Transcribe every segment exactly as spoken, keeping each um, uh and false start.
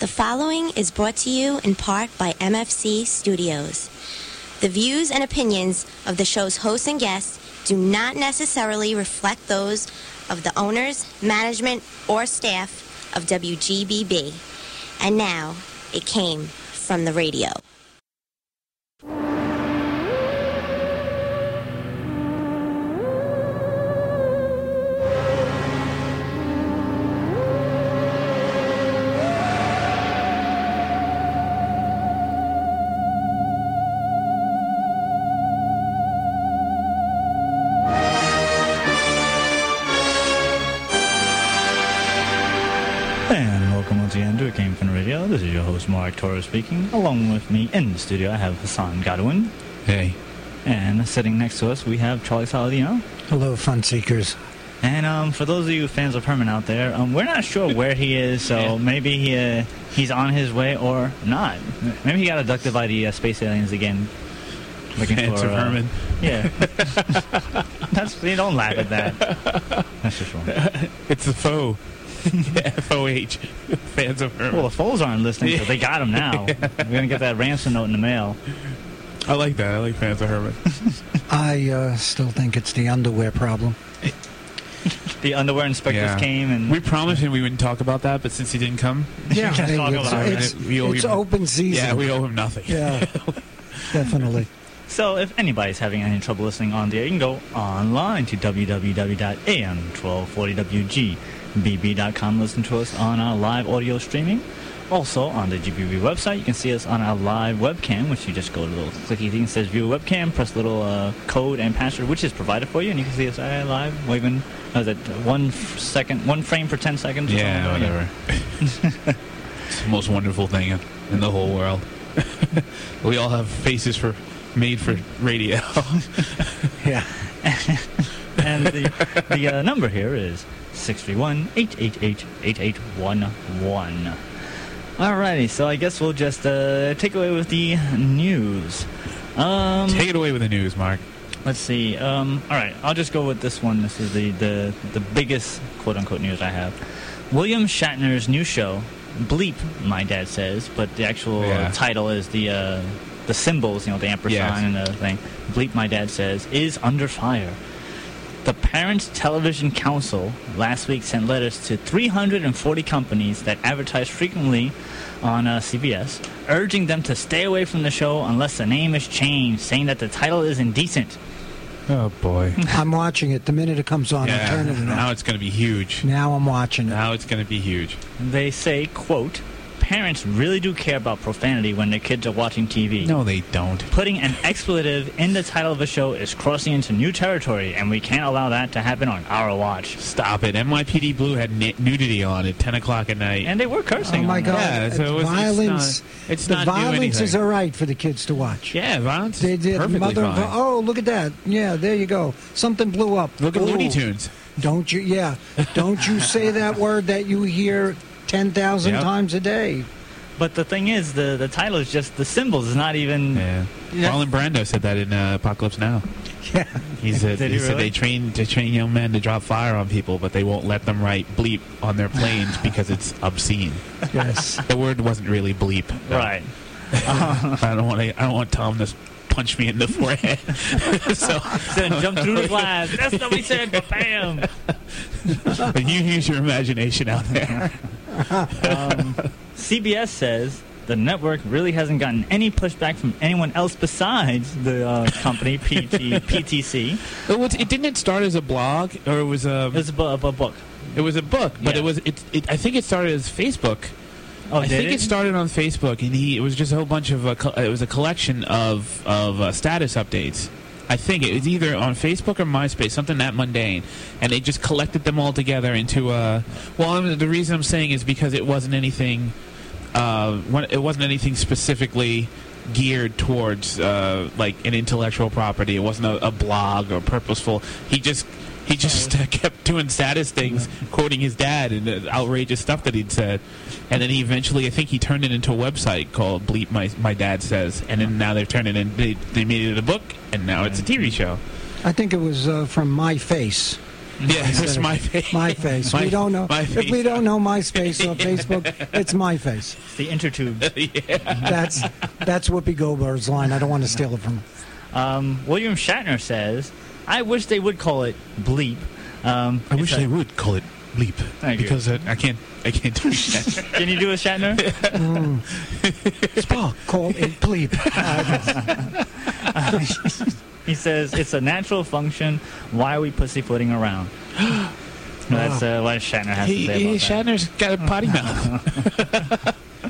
The following is brought to you in part by M F C Studios. The views and opinions of the show's hosts and guests do not necessarily reflect those of the owners, management, or staff of W G B B. And now, it came from the radio. It came from the radio. This is your host, Mark Torres, speaking. Along with me in the studio, I have Hassan Godwin. Hey. And sitting next to us, we have Charlie Saladino. Hello, fun seekers. And um, for those of you fans of Herman out there, um, we're not sure where he is, so yeah. maybe he uh, he's on his way or not. Maybe he got abducted by the uh, space aliens again. Looking fans for of uh, Herman. Yeah. That's, you don't laugh at that. That's just wrong. It's the foe. F O H. Fans of Herman. Well, the foes aren't listening, so they got him now. Yeah. We're going to get that ransom note in the mail. I like that. I like fans of Herman. I uh, still think it's the underwear problem. The underwear inspectors yeah. came and... We promised him we wouldn't talk about that, but since he didn't come... Yeah, we can't talk it's, about it's, it. We owe it's him, open season. Yeah, we owe him nothing. Yeah, definitely. So if anybody's having any trouble listening on the air, you can go online to w w w dot a m twelve forty w g b b dot com. Listen to us on our live audio streaming. Also, on the G B B website, you can see us on our live webcam, which you just go to the little clicky thing that says view webcam, press the little uh, code and password, which is provided for you, and you can see us uh, live, waving, what is it, one f- second, one frame for ten seconds? Or yeah, something? whatever. It's the most wonderful thing in, in the whole world. We all have faces for made for radio. Yeah. And the, the uh, number here is six three one, eight eight eight, eight eight one one. Alrighty, so I guess we'll just uh, take away with the news. Um, take it away with the news, Mark. Let's see. Um, Alright, I'll just go with this one. This is the, the, the biggest quote-unquote news I have. William Shatner's new show, Bleep, my dad says, but the actual yeah. title is the uh, the symbols, you know, the ampersand yes. and the thing. Bleep, my dad says, is under fire. The Parent Television Council last week sent letters to three hundred forty companies that advertise frequently on uh, C B S, urging them to stay away from the show unless the name is changed, saying that the title is indecent. Oh, boy. I'm watching it. The minute it comes on, yeah, I turn it on. Now it's going to be huge. Now I'm watching it. Now it's going to be huge. They say, quote, parents really do care about profanity when their kids are watching T V. No, they don't. Putting an expletive in the title of a show is crossing into new territory, and we can't allow that to happen on our watch. Stop it. N Y P D Blue had n- nudity on at ten o'clock at night. And they were cursing. Oh, my on God. Yeah, so it was, violence. It's not, it's the not violence is anything. all right for the kids to watch. Yeah, violence they is did perfectly mother, fine. Oh, look at that. Yeah, there you go. Something blew up. Look at Ooh. Looney Tunes. Don't you, yeah. Don't you say that word that you hear ten thousand Yep. times a day. But the thing is, the, the title is just the symbols. It's not even... Yeah. Yeah. Marlon Brando said that in uh, Apocalypse Now. Yeah. He said, Did he he said really? they train to train young men to drop fire on people, but they won't let them write bleep on their planes because it's obscene. Yes. The word wasn't really bleep. though. Right. I don't want to, I don't want Tom to punch me in the forehead. so Then jump through the glass. That's what we said, but bam. But you use your imagination out there. Um, C B S says the network really hasn't gotten any pushback from anyone else besides the uh, company, P T, P T C. It, was, it didn't it start as a blog, or it was a... It was a, bu- a book. It was a book, but Yeah. it was. It, it. I think it started as Facebook. Oh, I did think it? it started on Facebook, and he. It was just a whole bunch of. Uh, co- it was a collection of of uh, status updates. I think it was either on Facebook or MySpace, something that mundane, and they just collected them all together into a. Well, I'm, the reason I'm saying is because it wasn't anything. Uh, one, it wasn't anything specifically geared towards uh, like an intellectual property. It wasn't a, a blog or purposeful. He just. He just uh, kept doing status things, quoting his dad and uh, outrageous stuff that he'd said. And then he eventually, I think he turned it into a website called Bleep My My Dad Says. And then now they've turned it in, they, they made it a book, and now it's a T V show. I think it was uh, from My Face. Yeah, it's just my face. My face. My- we don't know. my If face. we don't know MySpace or Facebook, it's my face. It's the intertube. That's that's Whoopi Goldberg's line. I don't want to steal it from her. Um, William Shatner says, "I wish they would call it bleep." Um, I wish it's they a- would call it bleep Thank you. because I, I can't. I can't do that. Can you do a Shatner? Spock, call it bleep. He says, "It's a natural function. Why are we pussyfooting around?" That's uh, what Shatner has He, to say he, about that. Shatner's got a potty mouth.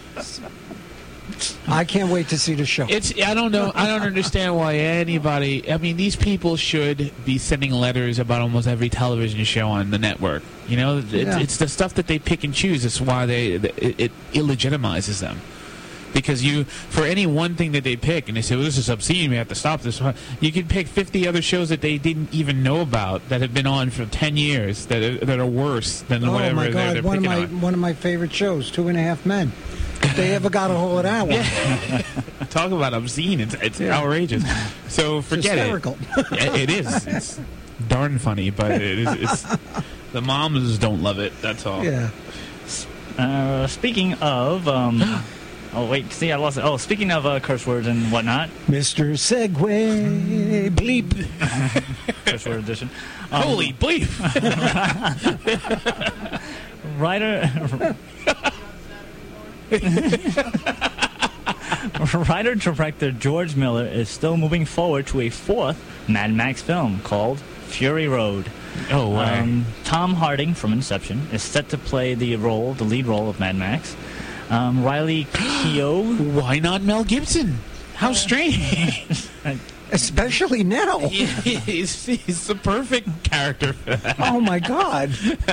I can't wait to see the show. It's. I don't know. I don't understand why anybody. I mean, these people should be sending letters about almost every television show on the network. You know, it's, Yeah. it's the stuff that they pick and choose. It's why they it, it illegitimizes them. Because you, for any one thing that they pick, and they say, "Well, this is obscene. We have to stop this." You can pick fifty other shows that they didn't even know about that have been on for ten years that are, that are worse than oh whatever my they're, God! they're One of picking my on. one of my favorite shows, Two and a Half Men. If they ever got a hold of that one, Talk about obscene. It's, it's Yeah. outrageous. So forget hysterical. it. It is. It's darn funny, but it is. It's, the moms don't love it. That's all. Yeah. Uh, speaking of, um, oh wait, see, I lost it. Oh, speaking of uh, curse words and whatnot, Mister Segway, bleep. curse word edition. Um, Holy bleep! writer. Writer director George Miller is still moving forward to a fourth Mad Max film called Fury Road. Oh, wow. Um, Tom Harding from Inception is set to play the role, the lead role of Mad Max. Um, Riley Keough, Why not Mel Gibson? How strange! Especially now. he's, he's the perfect character for that. Oh my God.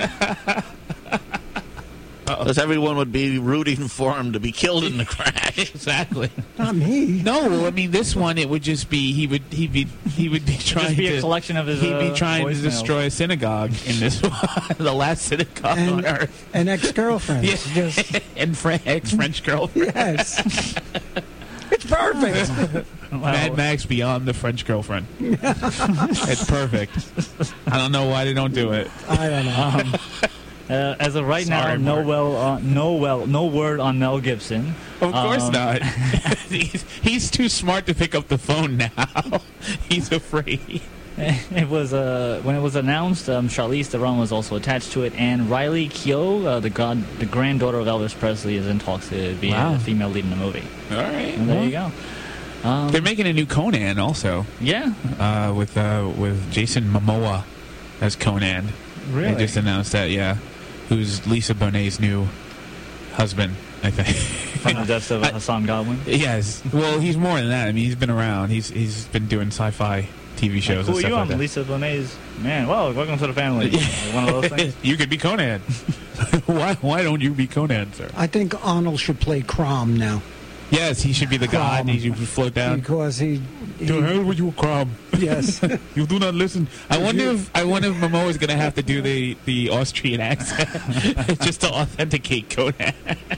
Because everyone would be rooting for him to be killed in the crash. Exactly. Not me. No, I mean this one. It would just be he would he be he would be trying just be to a collection of his. he'd be uh, trying to voicemails. destroy a synagogue in this one, the last synagogue on And earth. an ex-girlfriend. Yeah. Just, and Fran- ex-French girlfriend. yes. It's perfect. Well, Mad Max beyond the French girlfriend. It's perfect. I don't know why they don't do it. I don't know. Um, uh, as of right Sorry, now, no Mark. well, uh, no well, no word on Mel Gibson. Of course Um, not. he's, he's too smart to pick up the phone now. He's afraid. It was uh, when it was announced. Um, Charlize Theron was also attached to it, and Riley Keough, uh, the god, the granddaughter of Elvis Presley, is in talks to be Wow. a female lead in the movie. All right. And there you go. Um, They're making a new Conan also yeah, uh, with uh, with Jason Momoa as Conan. really. They just announced that, yeah. Who's Lisa Bonet's new husband, I think. From the deaths of uh, Hassan Godwin. Yes. Well, he's more than that. I mean, he's been around. He's he's been doing sci-fi T V shows Who and are stuff you? like I'm that. Lisa Bonet's man. Well, welcome to the family. Like one of those things. You could be Conan. why why don't you be Conan, sir? I think Arnold should play Crom now. Yes, he should be the god. Crom. He should float down. Because he... he To hell with you, Crom. yes. You do not listen. I wonder if I wonder if Momoa is going to have to do the, the Austrian accent just to authenticate Conan.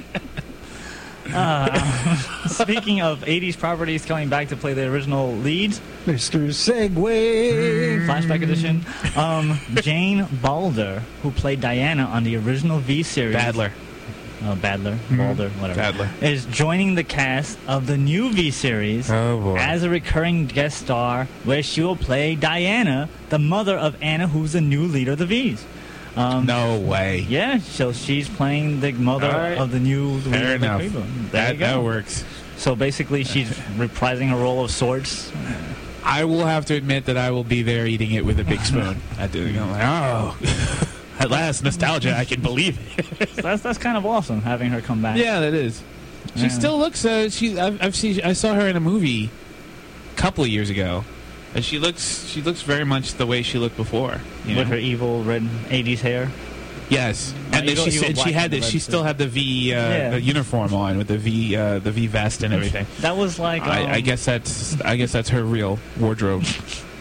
Uh, speaking of eighties properties coming back to play the original leads, Mister Segway. Flashback edition, um, Jane Balder, who played Diana on the original V series. Badler. Oh, Badler, Balder, whatever. Badler. Is joining the cast of the new V series Oh, boy. as a recurring guest star, where she will play Diana, the mother of Anna, who's the new leader of the V's. Um, No way. Yeah, so she's playing the mother All right. of the new leader Fair of the enough. people. There That, you go. that works. So basically, she's reprising her role of sorts. I will have to admit that I will be there eating it with a big spoon. I do. I'm like, oh, at last, nostalgia. I can believe it. So that's that's kind of awesome having her come back. Yeah, that is. She Yeah. still looks. Uh, she. I've, I've seen. I saw her in a movie a couple of years ago, and she looks. She looks very much the way she looked before. You with know? her evil red eighties hair. Yes, No, and then evil- she evil said black she had and the the, red she still suit. had the V uh, Yeah. the uniform on with the V uh, the V vest and everything. That was like. Um, I, I guess that's I guess that's her real wardrobe.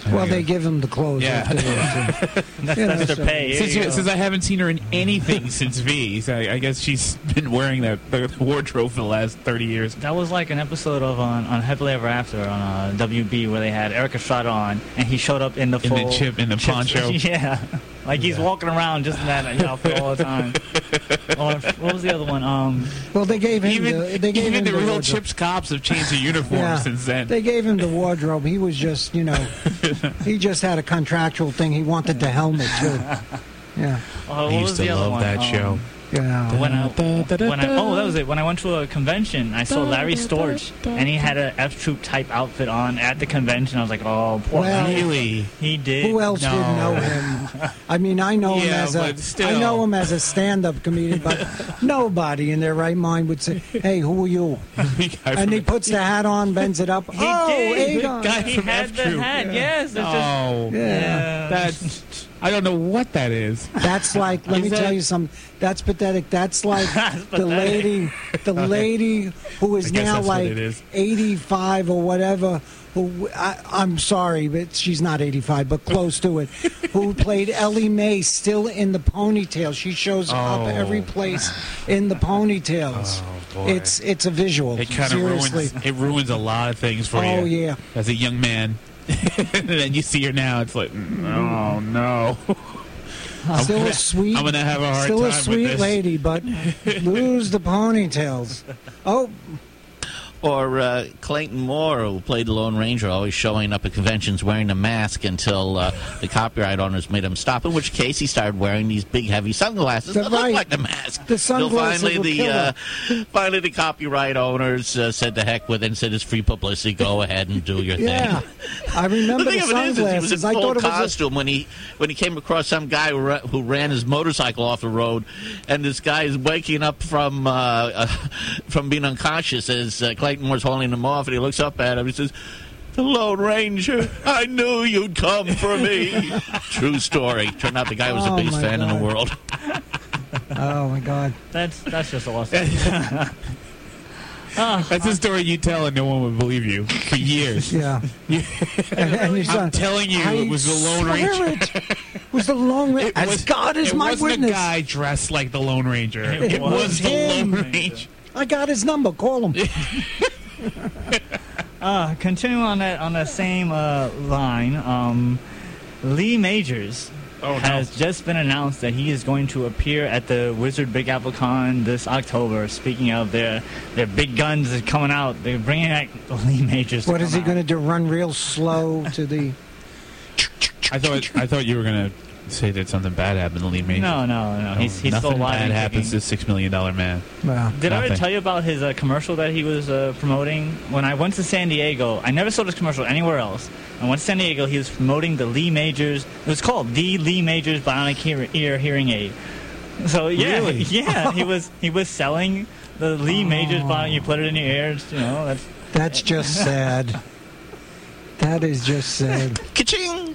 Well, they give him the clothes. Yeah. afterwards. That's, Yeah, that's their so- pay. Here Since, you you, go. since I haven't seen her in anything since V, so I, I guess she's been wearing that the wardrobe for the last thirty years. That was like an episode of on, on Happily Ever After on uh, W B where they had Eric Estrada on, and he showed up in the In the full chip- in the chip- poncho. Yeah, like he's walking around just in that outfit all the time. Or what was the other one? Um, Well, they gave him Even, the, they gave even him the the real wardrobe. Chips cops have changed their uniform Yeah. since then. They gave him the wardrobe. He was just, you know, he just had a contractual thing. He wanted the helmet too. Yeah, uh, what I was used to the other love one? that Um, show. yeah. When I, when I, oh, that was it. When I went to a convention, I saw Larry Storch, and he had a F Troop type outfit on at the convention. I was like, oh, poor Well, Larry. Really? He did. Who else No. would know him? I mean, I know him Yeah, as a, but still. I know him as a stand-up comedian, but nobody in their right mind would say, "Hey, who are you?" And he puts the hat on, bends it up. He oh, did. Egon. Guy He from had F the Troop. hat. Yes. It's just, Oh, Yeah. yeah. that's. I don't know what that is. That's like, let Is me that- tell you something. That's pathetic. That's like That's the pathetic. lady, the lady who is I guess now that's what like it is. eighty-five or whatever. Who I, I'm sorry, but she's not eighty-five, but close to it. Who played Ellie Mae, still in the ponytail? She shows Oh. up every place in the ponytails. Oh, boy. It's it's a visual. It kind of Seriously. ruins. It ruins a lot of things for you. Oh yeah. As a young man, and then you see her now. It's like, oh no. Still gonna- a sweet. I'm gonna have a hard Still time a with sweet this. lady, but lose the ponytails. Oh, Or uh, Clayton Moore, who played the Lone Ranger, always showing up at conventions wearing a mask until uh, the copyright owners made him stop, in which case he started wearing these big, heavy sunglasses that That's look right. like the mask. The Until sunglasses finally will the kill uh, finally the copyright owners uh, said to heck with it and said it's free publicity. Go ahead and do your yeah. thing. I remember The the, thing of it is, is he was sunglasses. in I full thought it was a, costume when he when he came across some guy who, ra- who ran his motorcycle off the road, and this guy is waking up from uh, uh, from being unconscious as uh, Clayton Moore's holding him off, and he looks up at him. He says, "The Lone Ranger, I knew you'd come for me." True story. Turned out the guy was Oh, the biggest my fan in the God. world. Oh my God. That's that's just awesome. That's a story you tell and no one would believe you for years. Yeah. and, and your son, I'm telling you, I it was the Lone swear Ranger. It was the Lone Ranger. It As was- God is it my wasn't witness. a guy dressed like the Lone Ranger. It It, was was the him. Lone Ranger. I got his number. Call him. Uh, continuing on that on that same uh, line, um, Lee Majors Oh, no. has just been announced that he is going to appear at the Wizard Big Apple Con this October. Speaking of their their big guns that are coming out, they're bringing out Lee Majors. to What is come he going to out. do? Run real slow to the. I thought I thought you were gonna say that something bad happened to Lee Majors. No, no, no. He's he's Nothing still alive. bad and happens kicking. to Six Million Dollar Man. Well, Did I already Nothing. tell you about his uh, commercial that he was uh, promoting? When I went to San Diego, I never saw this commercial anywhere else. I went to San Diego, he was promoting the Lee Majors. It was called the Lee Majors Bionic Hear- Ear Hearing Aid. So yeah, Really? yeah, he was he was selling the Lee Majors Bionic. You put it in your ears, you know. That's that's just sad. That is just sad. Ka-ching!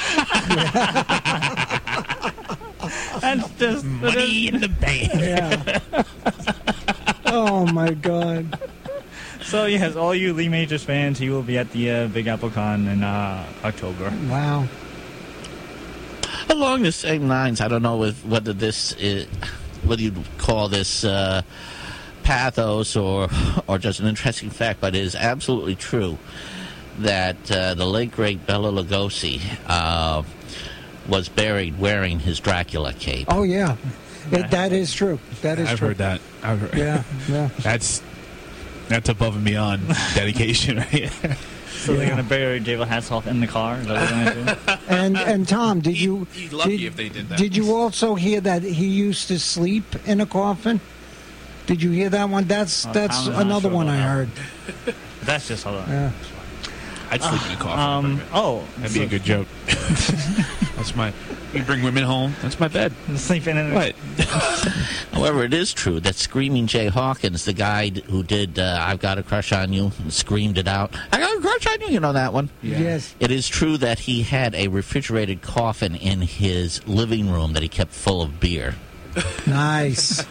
that's just Money in the bank. Yeah. Oh my God. So yes, all you Lee Majors fans, he will be at the uh, Big Apple Con in uh, October. Wow. Along the same lines, I don't know if, whether this is, whether you'd call this uh, pathos or or just an interesting fact, but it is absolutely true that uh, the late great Bela Lugosi uh, was buried wearing his Dracula cape. Oh yeah. It, that is true. That is I've true. heard that. I've heard. Yeah. Yeah. That's that's above and beyond dedication, right? So they're gonna bury David Hasselhoff in the car. Is that what they're gonna do? And and Tom, did you He'd lucky did, if they did that. did you also hear that he used to sleep in a coffin? Did you hear that one? That's Uh, that's I'm not another sure one I about heard. That's just hold on. Yeah. I'd sleep in a coffin. Um. Oh, That'd be a good joke. That's my. You bring women home. That's my bed. sleeping in. What? However, it is true that Screaming Jay Hawkins, the guy d- who did uh, I've Got a Crush on You, and screamed it out, I got a crush on you, you know that one? Yes. It is true that he had a refrigerated coffin in his living room that he kept full of beer. Nice.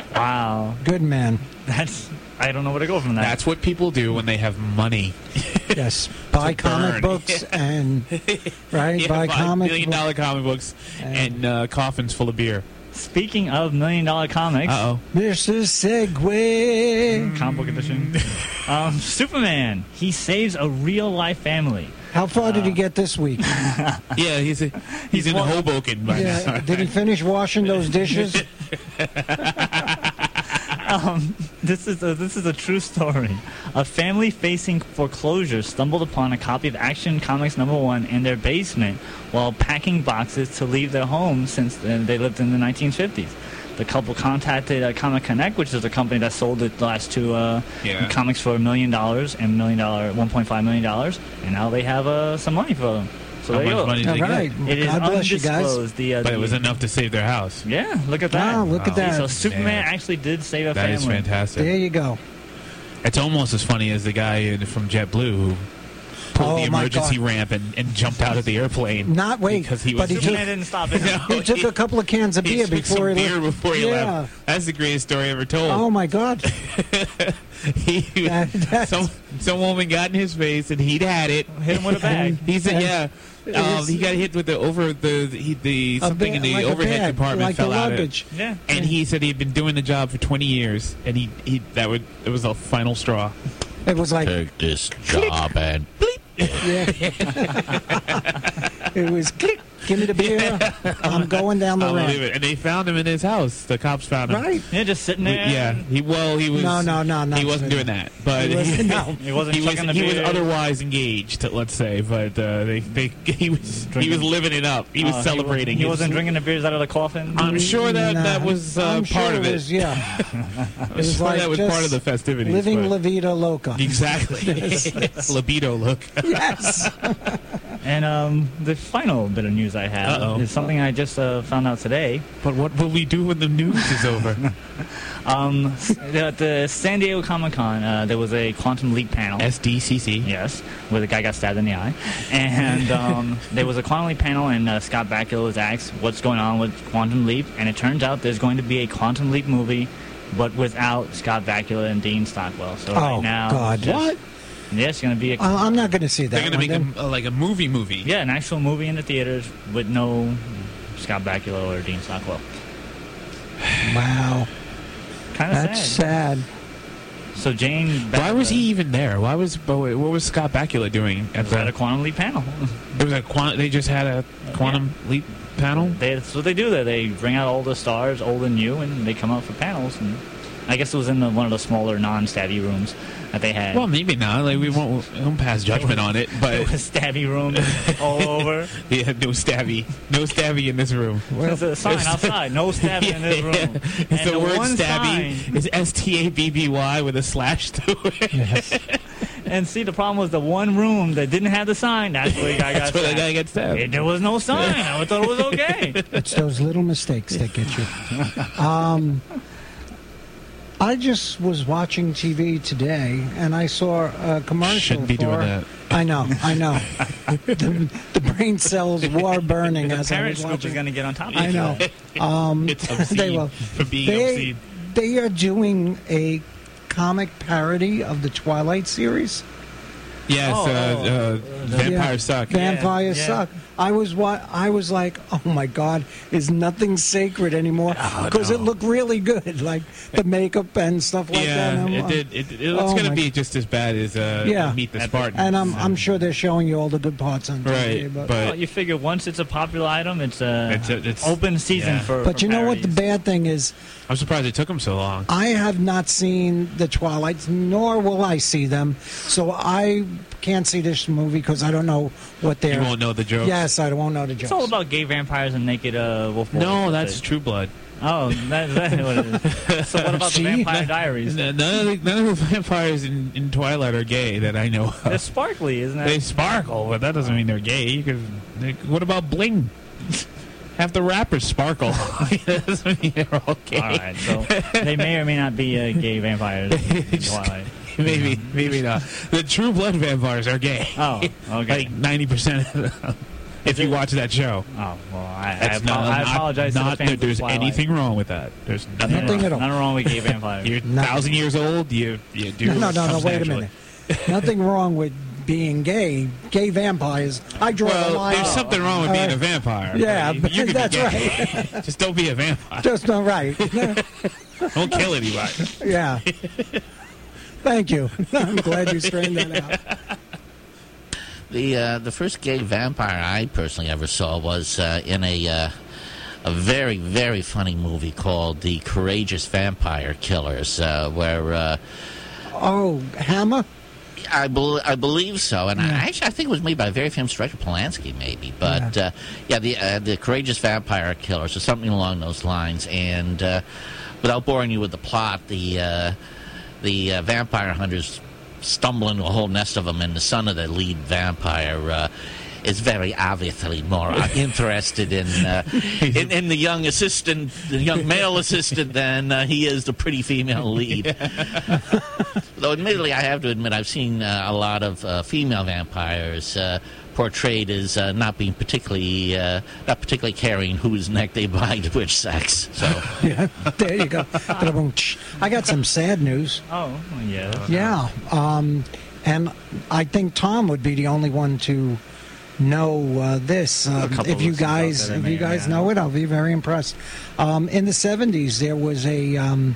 Wow. Good man. That's. I don't know where to go from that. That's what people do when they have money. Yes, buy To burn. comic books and right, Yeah, buy buy comic million book- dollar comic books and uh, coffins full of beer. Speaking of million dollar comics, Uh oh. Mister Segway. comic book edition, um, Superman, he saves a real life family. How far did he get this week? Yeah, he's a, he's, in one- Hoboken by Yeah, now. did he finish washing those dishes? Um, this is a, this is a true story. A family facing foreclosure stumbled upon a copy of Action Comics number one in their basement while packing boxes to leave their home since uh, they lived in the nineteen fifties. The couple contacted uh, Comic Connect, which is a company that sold the last two uh, Yeah. comics for a million dollars and million dollar, one point five million dollars, and now they have uh, some money for them. So How there you much go. money did All they get? right. It is God bless you guys. undisclosed. The, uh, But it the- was enough to save their house. Yeah, look at that. Wow, look at Wow. that. So Superman Man. actually did save a That family. is fantastic. There you go. It's almost as funny as the guy in- from JetBlue who pulled Oh, the my emergency God. ramp and, and jumped out of the airplane. Not wait, because he was but he Superman took, didn't stop it. No, he took a couple of cans of he beer took before some he beer left. before he yeah. left. That's the greatest story ever told. Oh my God. he, That- that's- some some woman got in his face and he'd had it. Hit him with a bag. He said, "Yeah." It Um, was- he got hit with the over the he, the A something ba- in the like a overhead bag, compartment like fell the out. Of it. luggage. Yeah. And he said he'd been doing the job for twenty years, and he, he that would it was the final straw. It was like Take this job and yeah. It was click. Give me the beer. I'm going down the I'll ramp. believe it. And they found him in his house. The cops found him. Right. Yeah, just sitting We- there. yeah. He well he was No, no, no, no. he wasn't doing that. But He wasn't- no. He wasn't he was chucking the he was beer. otherwise engaged, let's say, but uh, they, they he was he Drinking. was living it up. He was Uh, celebrating. He, He wasn't was- drinking the beers out of the coffin. I'm sure that Nah, that was uh, I'm part sure of it. Was, yeah. I'm was sure like that was just part of the festivities. Living but- La Vida Loca. Exactly. Libido look. Yes. And um, the final bit of news I have Uh-oh. is something I just uh, found out today. But what will we do when the news is over? Um, at the San Diego Comic Con, uh, there was a Quantum Leap panel. S D C C. Yes, where the guy got stabbed in the eye. And um, there was a Quantum Leap panel, and uh, Scott Bakula was asked what's going on with Quantum Leap. And it turns out there's going to be a Quantum Leap movie, but without Scott Bakula and Dean Stockwell. So Oh, right now, God. just- What? Yeah, it's going to be a I- I'm not going to see that. They're going to one make then. a, like a movie movie. yeah, an actual movie in the theaters with no Scott Bakula or Dean Stockwell. Wow. Kind of That's sad. sad. So Jane, Why was Bakula- he even there? Why was but wait, what was Scott Bakula doing at was at a the? Quantum Leap panel? There was a quant, They just had a quantum leap panel. They, that's what they do there. They bring out all the stars, old and new, and they come out for panels. And I guess it was in the, one of the smaller non-stabby rooms that they had. Well, maybe not. Like we won't, we won't pass judgment on it, It but was stabby room all over. yeah, no stabby, no stabby in this room. There's a sign outside, no stabbing in this Yeah, room. yeah. And It's the word one stabby. sign- It's S T A B B Y with a slash to it. Yes. And see, the problem was the one room that didn't have the sign. That's where the guy got That's where the stabbed. guy gets stabbed. It- there was no sign. I thought it was okay. It's those little mistakes that get you. Um, I just was watching T V today, and I saw a commercial Shouldn't be for... doing that. I know, I know. the, the brain cells were burning The as I parent was scoop is watching. going to get on top of I it. know. Um, It's obscene they will. for being They, obscene. they are doing a comic parody of the Twilight series. Yes, Oh, uh, oh, uh, vampires Yeah. suck. Vampires yeah. suck. I was wa- I was like, oh my God, is nothing sacred anymore? Oh, Because no. it looked really good, like the makeup and stuff like that. yeah, And I'm, it uh, did. It, it, it's oh going to my- be just as bad as uh, Yeah. Meet the Epic. Spartans. And I'm I'm sure they're showing you all the good parts on T V. Right, but, but- Well, you figure once it's a popular item, it's a, It's a- it's- open season yeah. for. but for you know what the parodies. bad thing is? I'm surprised it took them so long. I have not seen the Twilights, nor will I see them. So I can't see this movie because I don't know what they're. You won't know the jokes. Yes, I won't know the jokes. It's all about gay vampires and naked uh, wolf. No, warriors. that's True Blood. Oh, that, that's what it is. So what about See? the Vampire Diaries? None of the, none of the vampires in, in Twilight are gay that I know They're of. sparkly, isn't They it? sparkle, but that doesn't mean they're gay. You could, they, what about bling? Half the rappers sparkle. That doesn't mean they're all gay. All right, so they may or may not be uh, gay vampires. in Twilight. maybe, maybe not. The True Blood vampires are gay. Oh, okay. Like ninety percent of them. If you watch that show. Oh, well, I, I, That's apo- not, I not- apologize not to the fans that there's of Twilight. anything wrong with that. There's nothing, Nothing wrong. at all. Nothing wrong with gay vampires. You're a Nothing. thousand years old. You you do. No, no, no, no. comes Wait a naturally. minute. Nothing wrong with being gay. Gay vampires. I draw the Well, line. there's something wrong with All being right. a vampire. Yeah, but you can that's be gay. Just don't be a vampire. Just not right. Don't kill anybody. Yeah. Thank you. I'm glad you straightened that out. The uh, the first gay vampire I personally ever saw was uh, in a uh, a very very funny movie called The Courageous Vampire Killers, uh, where uh, Oh, Hammer? I, bel I believe so, and I, actually I think it was made by a very famous director, Polanski, maybe. But yeah, uh, yeah the uh, the Courageous Vampire Killers or something along those lines. And uh, without boring you with the plot, the uh, the uh, vampire hunters stumble into a whole nest of them, and the son of the lead vampire uh, is very obviously more uh, interested in, uh, in in the young assistant, the young male assistant, than uh, he is the pretty female lead. Though, admittedly, I have to admit I've seen uh, a lot of uh, female vampires uh, portrayed as uh, not being particularly, uh, not particularly caring whose neck they bite, which sex. So Yeah, there you go. I got some sad news. Oh, yeah. Yeah, um, and I think Tom would be the only one to know uh, this. Um, couple if you listeners out guys, there if that you may or guys may know not. it, I'll be very impressed. Um, in the seventies, there was a um,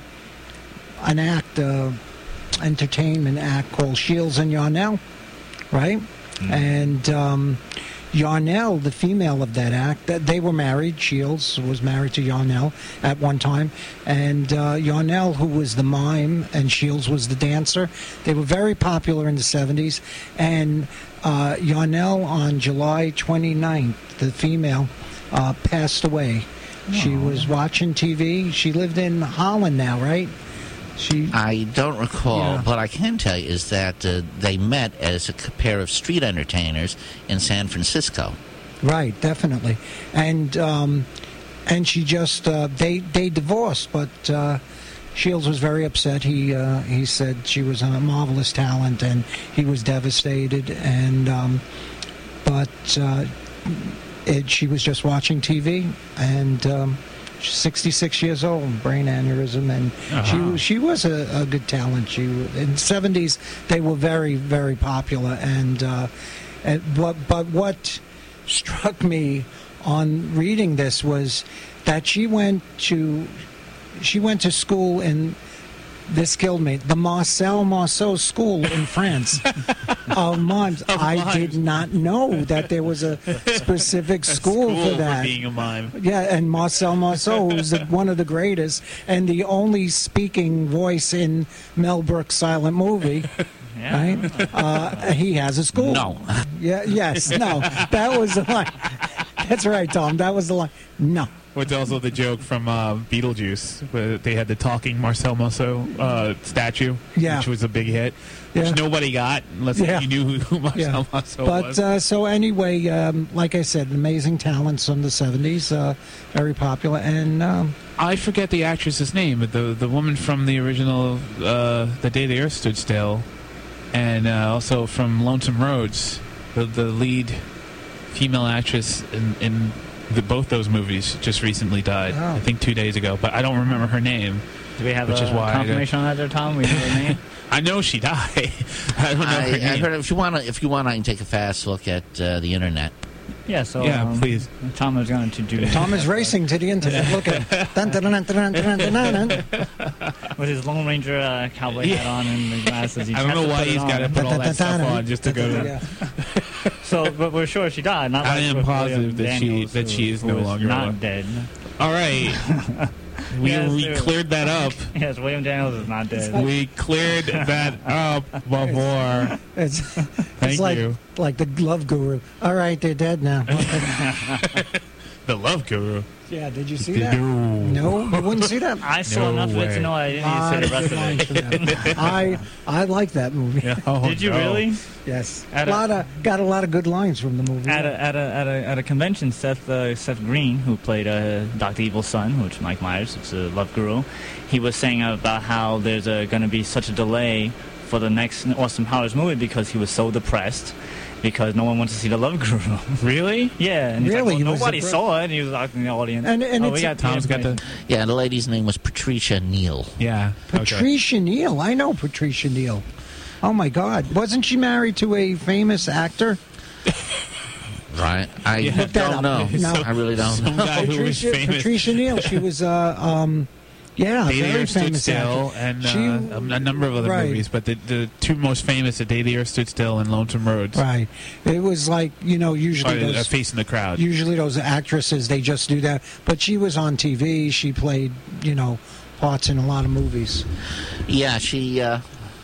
an act, uh, entertainment act called Shields and Yarnell, right? Mm. And um, Yarnell, the female of that act, that they were married. Shields was married to Yarnell at one time, and uh, Yarnell, who was the mime, and Shields was the dancer. They were very popular in the seventies, and uh, Yarnell on July twenty-ninth, the female, uh, passed away. She was watching T V. She lived in Holland now, right? She. I don't recall, Yeah. but I can tell you is that uh, they met as a c- pair of street entertainers in San Francisco. Right, definitely, and um, and she just uh, they they divorced, but uh, Shields was very upset. He uh, he said she was a marvelous talent, and he was devastated. And um, but uh, it, she was just watching T V, and um, she's sixty-six years old, brain aneurysm, and Uh-huh. she she was a, a good talent. She in the seventies they were very very popular, and uh, and but but what struck me on reading this was that she went to she went to school in this killed me the Marcel Marceau School in France. Oh, mimes! I mimes. did not know that there was a specific school, School for that. being a mime. Yeah, and Marcel Marceau was the, one of the greatest and the only speaking voice in Mel Brooks' silent movie. Yeah. Right? Uh, he has a school. No. Yeah. Yes. No. That was the line. That's right, Tom. That was the line. No. What's also the joke from uh, Beetlejuice, where they had the talking Marcel Marceau uh, statue, Yeah. which was a big hit, which Yeah. nobody got unless Yeah. you knew who, who Marcel Yeah. Marceau But was. uh, so anyway, um, like I said, amazing talents from the seventies, uh, very popular, and um, I forget the actress's name, but the the woman from the original uh, The Day the Earth Stood Still, and uh, also from Lonesome Roads, the the lead female actress in, in the, both those movies just recently died. Oh. I think two days ago, but I don't remember her name. Do we have Which a is why I confirmation on that there, Tom? We know her name? I know she died. I don't know I, her I name. heard if you want to, if you want, I can take a fast look at uh, the internet. Yeah, so Yeah, um, please. Tom is going to do Tom is racing to the internet. Look at dun, dun, dun, dun, dun, dun, dun, dun. with his Lone Ranger uh, cowboy Yeah. hat on and the glasses. He I don't has know to why put it he's got to on. put all that stuff Da-da-da-da-da. on just to go to. Yeah. So, but we're sure she died. Not I like am with positive William that she- Daniels, that who- she is who no longer not alive. dead. All right, we Yes, we sir. cleared that up. Yes, William Daniels is not dead. We cleared that up before. It's, Thank it's like, you. like the Love Guru. All right, they're dead now. The Love Guru. Yeah, did you see that? No. No, you wouldn't see that. I saw No enough of it way. to know I didn't need to say the rest of Lines it. for that. I I like that movie. Yeah. Oh, Did you no. really? Yes, At a a- lot of got a lot of good lines from the movie. At a, at a at a at a convention, Seth uh, Seth Green, who played uh, Doctor Evil's son, which is Mike Myers, it's a Love Guru, he was saying about how there's going to be such a delay for the next Austin Powers movie because he was so depressed because no one wants to see the Love Guru. Really? Yeah, and he's Really? like, He well, was nobody depressed? saw it. And he was asking the audience. And- and oh, it's- we got Tom's got the. information. Yeah, the lady's name was Patricia Neal. Yeah. Okay. Patricia Neal. I know Patricia Neal. Oh my God! Wasn't she married to a famous actor? Right. I Yeah. Look that don't up. know. No. I really don't Some know. guy who was Patricia, famous. Patricia Neal. She was, uh, um, yeah, Day the very Earth Stood famous Still, actor. and She- uh, a, a number of other right. movies, but the, the two most famous are Day the Earth Stood Still and Lonesome Roads. Right. It was like, you know, usually Or, uh, those, Face in the Crowd. usually those actresses, they just do that. But she was on T V. She played, you know, parts in a lot of movies. Yeah, she uh,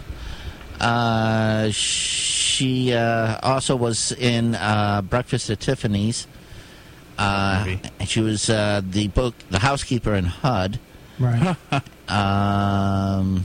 uh, she uh, also was in uh, Breakfast at Tiffany's. Uh, Movie. and she was uh, the book, the housekeeper in H U D. Right. Um,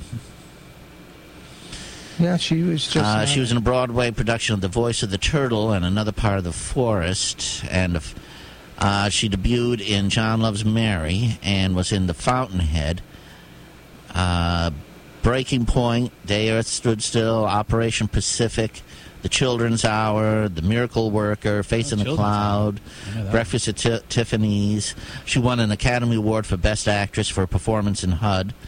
Yeah, she was just. uh, uh, she was in a Broadway production of The Voice of the Turtle and Another Part of the Forest, and uh, she debuted in John Loves Mary and was in The Fountainhead. Uh, Breaking Point, Day Earth Stood Still, Operation Pacific, The Children's Hour, The Miracle Worker, Face Oh, in the Children's Cloud, I know that Breakfast at Ti- Tiffany's. She won an Academy Award for Best Actress for a performance in H U D.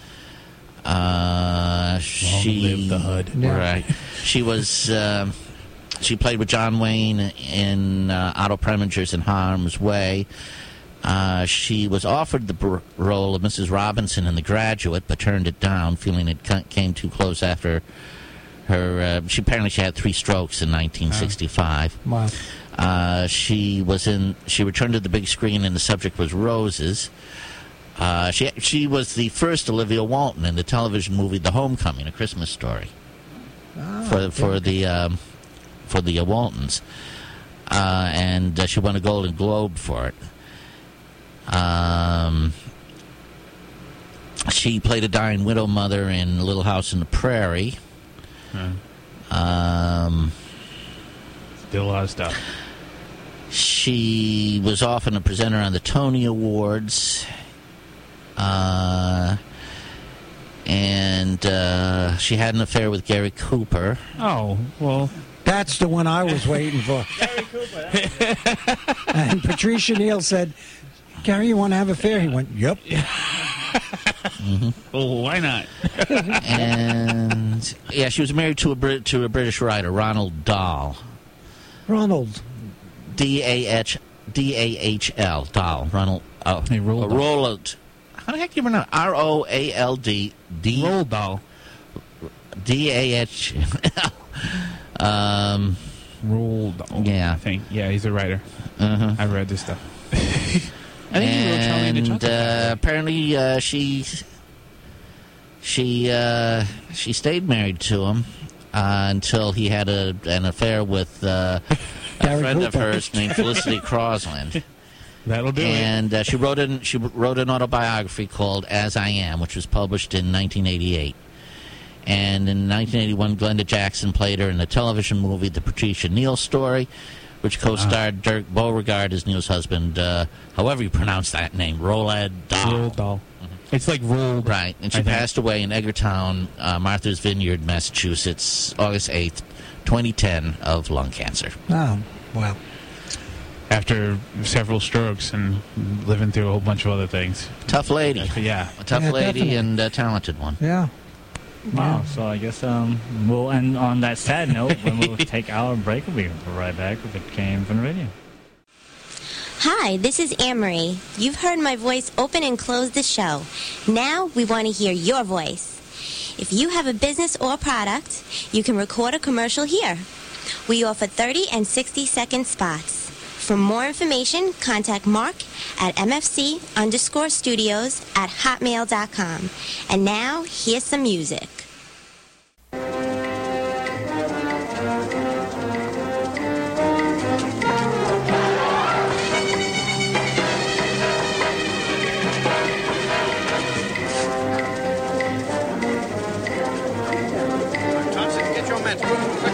Uh, she live the H U D. Yeah. Right. She was. Um, she played with John Wayne in uh, Otto Preminger's In Harm's Way. Uh, she was offered the br- role of Missus Robinson in The Graduate, but turned it down, feeling it c- came too close after her. Uh, she apparently she had three strokes in nineteen sixty-five. Wow. Uh, she was in. She returned to the big screen, and the subject was roses. Uh, she she was the first Olivia Walton in the television movie The Homecoming: A Christmas Story for for the um, for the uh, Waltons, uh, and uh, she won a Golden Globe for it. Um, she played a dying widow mother in Little House on the Prairie. Yeah. Um, Did a lot of stuff. She was often a presenter on the Tony Awards. Uh, and uh, she had an affair with Gary Cooper. Oh, well, That's the one I was waiting for. And Patricia Neal said, Gary, you want to have an affair? He went, yep. oh, why not? And yeah, she was married to a Brit- to a British writer, Ronald Dahl. Ronald. D A H D A H L. Dahl. Ronald. Oh, Hey, Roald uh, Dahl. Roald. How the heck do you pronounce R O A L D D Roald Dahl. D A H L. Um. Roald Dahl. Yeah. I think. Yeah, he's a writer. Uh-huh. I've read this stuff. I think he wrote Charlie and the And Chocolate uh, Factory. apparently, uh, she she uh, she stayed married to him uh, until he had a, an affair with uh, a Gary friend of Cooper. hers named Felicity Crosland. That'll do it. And uh, she wrote an she wrote an autobiography called As I Am, which was published in nineteen eighty-eight. And in nineteen eighty-one, Glenda Jackson played her in the television movie The Patricia Neal Story, which co-starred Dirk Beauregard as Neal's husband, uh, however you pronounce that name, Roald Dahl. Roald Dahl. It's like Roald. Right, and she I think. passed away in Eggertown, uh, Martha's Vineyard, Massachusetts, August eighth, twenty ten, of lung cancer. Oh, wow. After several strokes and living through a whole bunch of other things. Tough lady. Yeah. A tough Yeah, lady definitely. and a talented one. Yeah. Wow. So I guess um, we'll end on that sad note when we'll take our break. We'll be right back with It Came from the Radio. Hi, this is Anne-Marie. You've heard my voice open and close the show. Now we want to hear your voice. If you have a business or product, you can record a commercial here. We offer thirty and sixty second spots. For more information, contact Mark at mfc underscore studios at hotmail dot com. And now, here's some music. Johnson, get your men. Quick.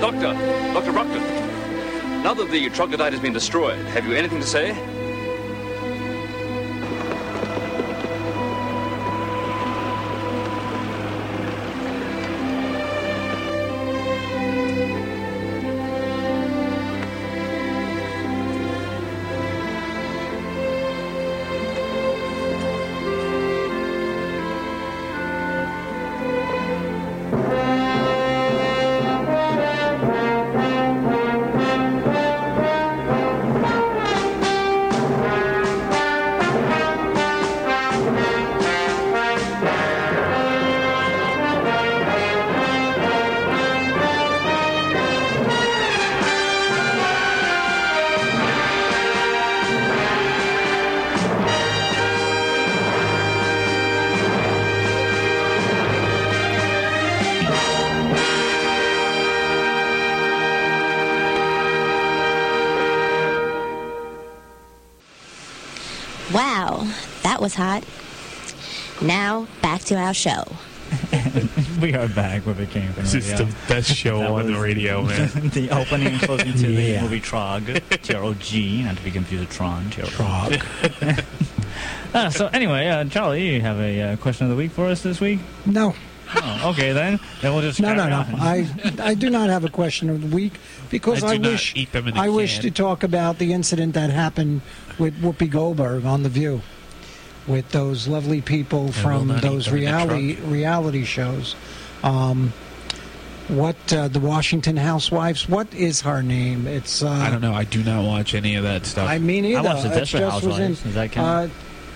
Doctor, Doctor Brockton, now that the troglodyte has been destroyed, have you anything to say? Wow, that was hot. Now, back to our show. We are back with it came from This is the best show That on the was radio, man. the opening and closing to Yeah. the movie Trog, T R O G, not to be confused with Tron. T R O G. Trog. Uh, so anyway, uh, Charlie, you have a uh, question of the week for us this week? No. Oh, okay then. Then we'll just No, no, carry no. on. I I do not have a question of the week because I I, do not wish eat them in a I wish can. to talk about the incident that happened with Whoopi Goldberg on The View, with those lovely people will from not eat those them in the reality reality shows. Um, what uh, the Washington Housewives? What is her name? It's uh, I don't know. I do not watch any of that stuff. I mean, either. I watched The It Desperate just was in- Housewives. Does that count? Uh,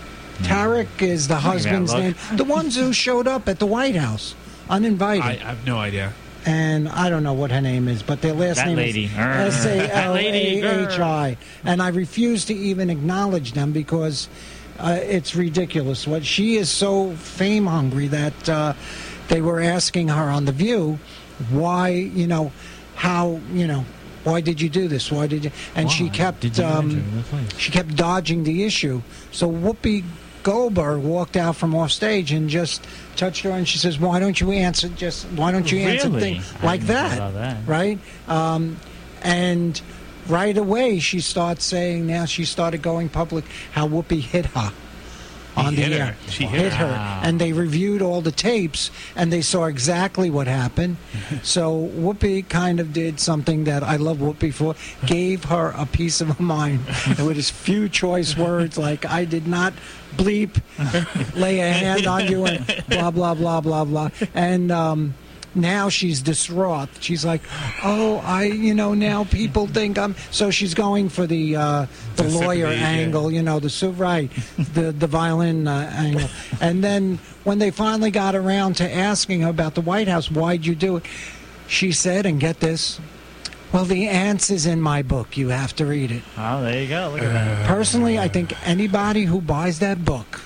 Tarek is the husband's look. name. The ones who showed up at the White House uninvited. I, I have no idea. And I don't know what her name is, but their last That name lady. is S A L A H I. And I refuse to even acknowledge them because uh, it's ridiculous. What she is so fame hungry that uh, they were asking her on The View, why, you know, how, you know, why did you do this? Why did you? And she Why kept did you um, enter the place? she kept dodging the issue. So Whoopi Goldberg walked out from off stage and just touched her, and she says, "Why don't you answer? Just why don't you answer Really? things I like didn't know that, about that. right?" Um, and right away, she starts saying. Now she started going public how Whoopi hit her on He the hit her. air. She hit her, her. and they reviewed all the tapes, and they saw exactly what happened. So Whoopi kind of did something that I love Whoopi for, gave her a piece of her mind with his few choice words like, I did not bleep, lay a hand on you, and blah, blah, blah, blah, blah. And um, now she's distraught. She's like, oh, I, you know, now people think I'm... So she's going for the uh, the, The lawyer sympathy, yeah. angle, you know, the su- right, the the violin uh, angle. And then when they finally got around to asking her about the White House, why'd you do it? She said, and get this, well, the answer's in my book. You have to read it. Oh, there you go. Look at that. Personally, I think anybody who buys that book,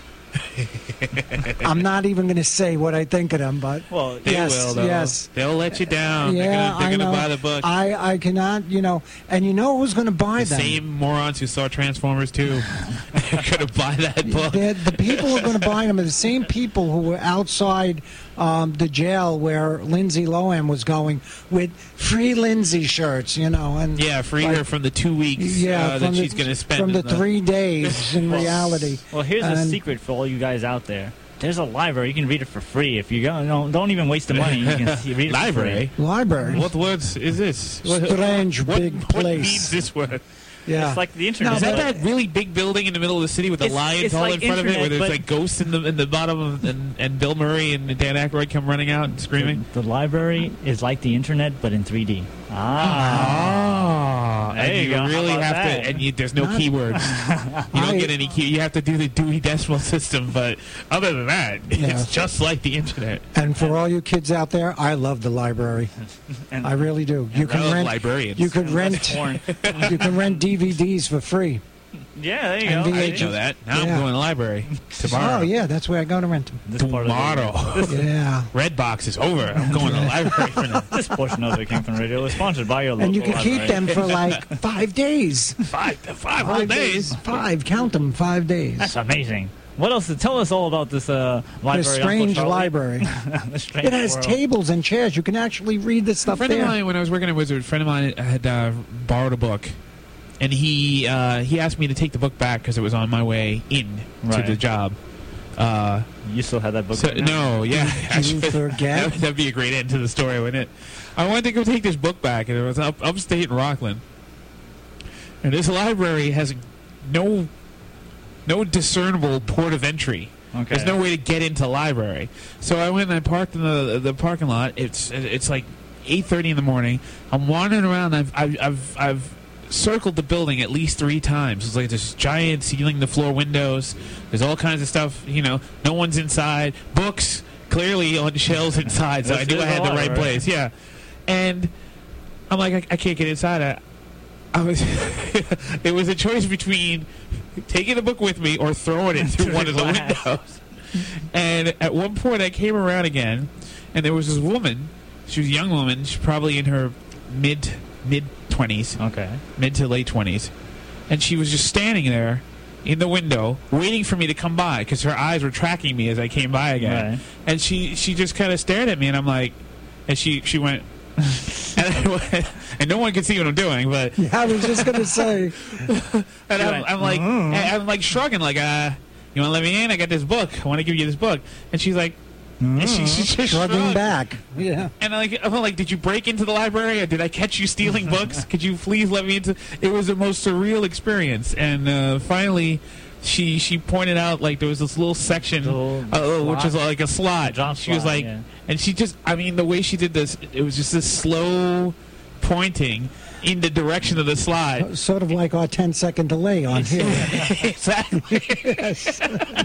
I'm not even going to say what I think of them, but Well, They yes, will, though. yes. They'll let you down. Yeah, they're gonna, I they're know. gonna buy the book. I, I cannot, you know, and you know who's going to buy the them? same morons who saw Transformers two are gonna buy that book. They're- the people who are going to buy them are the same people who were outside um, the jail where Lindsay Lohan was going with free Lindsay shirts, you know, and Yeah, free like- her from the two weeks yeah, uh, that from she's the, going to spend from the in the three days in reality. Well, here's a And- secret for all you guys out there. There's a library. You can read it for free. If you go, don't, don't even waste the money. You can see, read it library. For free. Library. What words is this? What- Strange what, big What place. means this word? Yeah. It's like the internet. No, Is that but- that really big building in the middle of the city with the It's- lions it's all like in front of it, where internet, there's but- like ghosts in the in the bottom of and, and Bill Murray and Dan Aykroyd come running out and screaming? The library is like the internet, but in three D. Ah, There and you you go. How really about have that? to, and you, there's no Not- keywords. You don't I- get any key. You have to do the Dewey Decimal System, but other than that, Yeah. it's just like the internet. And for all you kids out there, I love the library. And I really do. You I can love rent. librarians. You could and rent. porn. You can rent D V Ds for free. Yeah, there you And go. V I H didn't know that. Now Yeah. I'm going to the library tomorrow. Oh yeah, that's where I go to rent them. This part of the- Tomorrow. Yeah. Red Box is over. I'm going to the library for now. This portion of the Kingston Radio is sponsored by your local And you can library. keep them for like five days. Five, five whole days. Five. Count them. Five days. That's amazing. What else? Tell us all about this uh, library. The Uncle strange Charlie. library. The strange It has world. tables and chairs. You can actually read the A stuff friend there. of mine, when I was working at Wizard, a friend of mine had uh, borrowed a book, and he uh, he asked me to take the book back because it was on my way in Right. to the job. Uh, You still have that book? so, right now? no, yeah. Did you forget? That would be a great end to the story, wouldn't it? I wanted to go take this book back, and it was up upstate in Rockland. And this library has no no discernible port of entry. Okay. There's no way to get into the library. So I went and I parked in the the parking lot. It's it's like eight thirty in the morning. I'm wandering around. I've I've I've, I've circled the building at least three times. It's like this giant ceiling to floor windows. There's all kinds of stuff. You know, no one's inside. Books clearly on shelves inside. So I This knew is I had a the lot, right right? place. Yeah, and I'm like, I, I can't get inside. I, I was. It was a choice between taking the book with me or throwing it through one of the glass. windows. And at one point, I came around again, and there was this woman. She was a young woman. She's probably in her mid mid twenties, Okay. mid to late twenties, and she was just standing there in the window, waiting for me to come by because her eyes were tracking me as I came by again. Right. And she she just kind of stared at me, and I'm like, and she she went. and, I went, and no one can see what I'm doing, but Yeah, I was just going to say. and I'm, Right. I'm like, Mhm. and I'm like shrugging, like, uh, you want to let me in? I got this book. I want to give you this book. And she's like, and she, she just Shrugging shrugged. back. Yeah. And I'm like, I'm like, did you break into the library, or did I catch you stealing books? Could you please let me into? It was the most surreal experience. And uh, finally, she she pointed out like there was this little section, The little uh, which slot? was like a slot. Drop She was slot, like, yeah. and she just, I mean, the way she did this, it was just this slow pointing in the direction of the slide. Sort of like our ten second delay on here. Exactly. Yes.